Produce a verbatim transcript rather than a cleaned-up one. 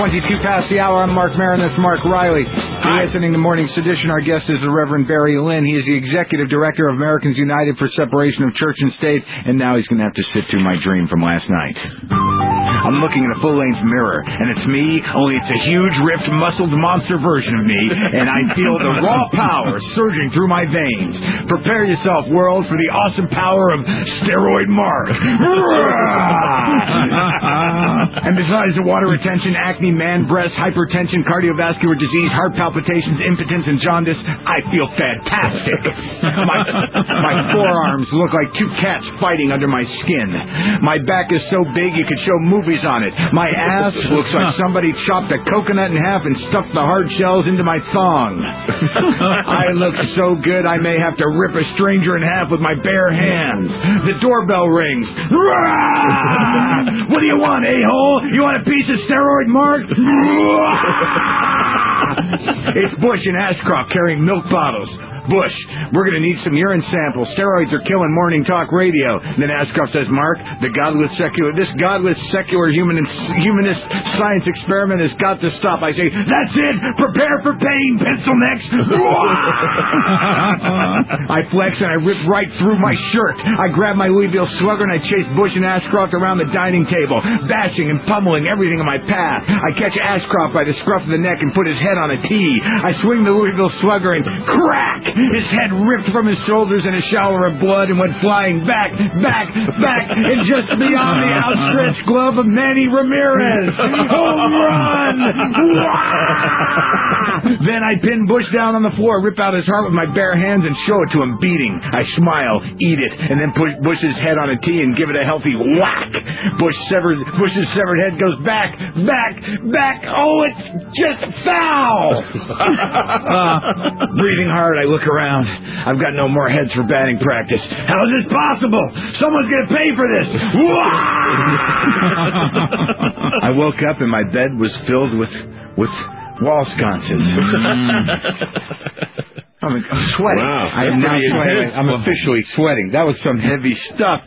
twenty-two past the hour. I'm Mark Maron. That's Mark Riley. You're listening to Morning Sedition. Our guest is the Reverend Barry Lynn. He is the Executive Director of Americans United for Separation of Church and State, and now he's going to have to sit through my dream from last night. I'm looking in a full-length mirror, and it's me, only it's a huge, ripped, muscled monster version of me, and I feel the raw power surging through my veins. Prepare yourself, world, for the awesome power of Steroid Mark. And besides the water retention, acne, man breasts, hypertension, cardiovascular disease, heart palpitations, impotence, and jaundice, I feel fantastic. My, my forearms look like two cats fighting under my skin. My back is so big you could show movies on it. My ass looks like somebody chopped a coconut in half and stuffed the hard shells into my thong. I look so good I may have to rip a stranger in half with my bare hands. The doorbell rings. What do you want, a-hole? You want a piece of Steroid Mark? It's Bush and Ashcroft carrying milk bottles. Bush, we're going to need some urine samples. Steroids are killing morning talk radio. And then Ashcroft says, Mark, the godless secular, this godless secular humanist, humanist science experiment has got to stop. I say, that's it. Prepare for pain, pencil necks. I flex and I rip right through my shirt. I grab my Louisville Slugger and I chase Bush and Ashcroft around the dining table, bashing and pummeling everything in my path. I catch Ashcroft by the scruff of the neck and put his head on a tee. I swing the Louisville Slugger and crack! His head ripped from his shoulders in a shower of blood and went flying back, back, back, and just beyond the outstretched glove of Manny Ramirez. Home run! Then I pin Bush down on the floor, rip out his heart with my bare hands, and show it to him beating. I smile, eat it, and then push Bush's head on a tee and give it a healthy whack. Bush severed, Bush's severed head goes back, back, back. Oh, it's just foul! uh, breathing hard, I look around. I've got no more heads for batting practice. How is this possible? Someone's going to pay for this. I woke up and my bed was filled with with wall sconces. I'm, I'm sweating. Wow. I am now sweating. I'm officially sweating. That was some heavy stuff.